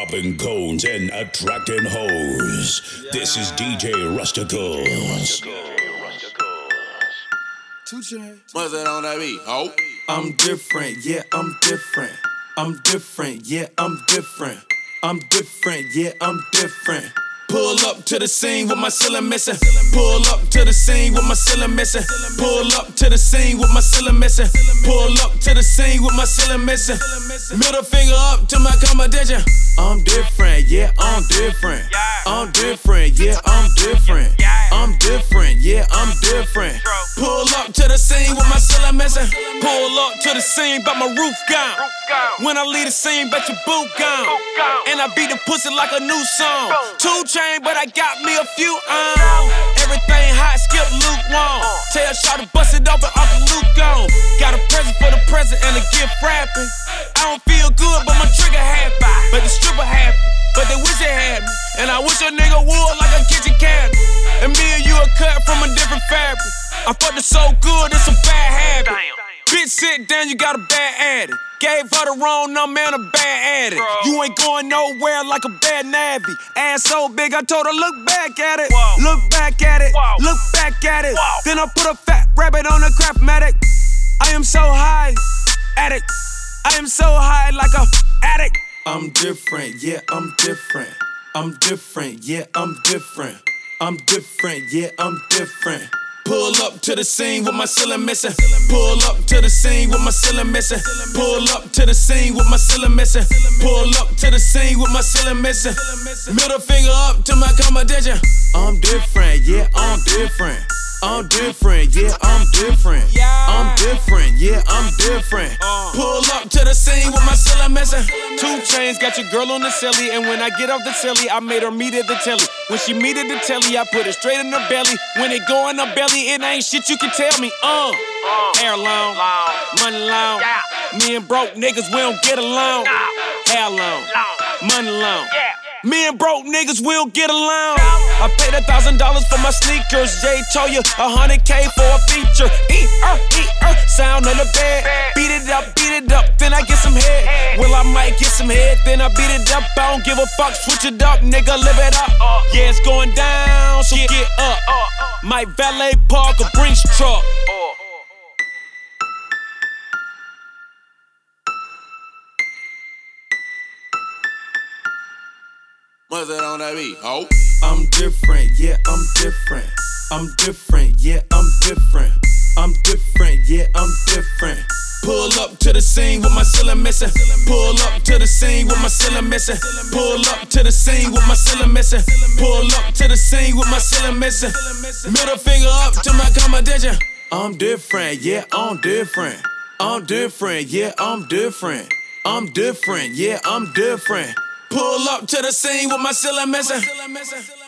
Popping cones and attracting hoes. This is DJ Rusticles. 2 Chainz. What's that on that beat? Oh. I'm different, yeah, I'm different. I'm different, yeah, I'm different. I'm different, yeah, I'm different. Pull up to the scene with my ceiling missing. Pull up to the scene with my ceiling missing. Pull up to the scene with my ceiling missing. Pull up to the scene with my ceiling missing. Middle finger up to my competition. I'm different, yeah, I'm different. I'm different, yeah, I'm different. I'm different, yeah, I'm different. Pull up to the scene with my ceiling missing. Pull up to the scene, but my roof gone. When I leave the scene, bet your boot gone. And I beat the pussy like a new song. 2 Chainz, but I got me a few everything hot, skip lukewarm. Tell Shawty bust it open, Uncle Luke gone. Got a present for the present and a gift wrapping. I don't feel good, but my trigger happy. But the stripper happy, but they wish they had me. And I wish a nigga would like a kitchen cabinet. And me and you are cut from a different fabric. I fucked it so good, it's a bad habit. Bitch, sit down, you got a bad addict. Gave her the wrong number and a bad addict. You ain't going nowhere like a bad nabby. Ass so big, I told her, look back at it. Look back at it. Look back at it. Then I put a fat rabbit on a Craftmatic. I am so high, addict. I am so high like a addict. I'm different, yeah, I'm different. I'm different, yeah, I'm different. I'm different, yeah, I'm different. Pull up to the scene with my ceiling missing. Pull up to the scene with my ceiling missing. Pull up to the scene with my ceiling missing. Pull up to the scene with my ceiling missing. Middle finger up to my competition. I'm different, yeah, I'm different. I'm different, yeah, I'm different. I'm different, yeah, I'm different. Pull up to the scene with my ceiling missing. 2 Chainz got your girl on the celly, and when I get off the telly, I made her meet at the telly. When she meet at the telly, I put it straight in her belly. When it go in her belly, it ain't shit you can tell me. Hair long, money long. Me and broke niggas, we don't get along. Hair long, money long. Me and broke niggas, we don't get along. I paid $1,000 for my sneakers. Jay told you $100K for a feature. Sound on the bed. Beat it up, then I get some head. Well, I might get some head, then I beat it up. I don't give a fuck, switch it up, nigga, live it up. Yeah, it's going down, so get up. Might valet park a Brinks truck. What's that on that beat? Oh. I'm different, yeah, I'm different. I'm different, yeah, I'm different. I'm different, yeah, I'm different. Pull up to the scene with my ceiling missing. Pull up to the scene with my ceiling missing. Pull up to the scene with my ceiling missing. Pull up to the scene with my ceiling missing. Middle finger up to my competition. I'm different, yeah, I'm different. I'm different, yeah, I'm different. I'm different, yeah, I'm different. Pull up to the scene with my ceiling missing.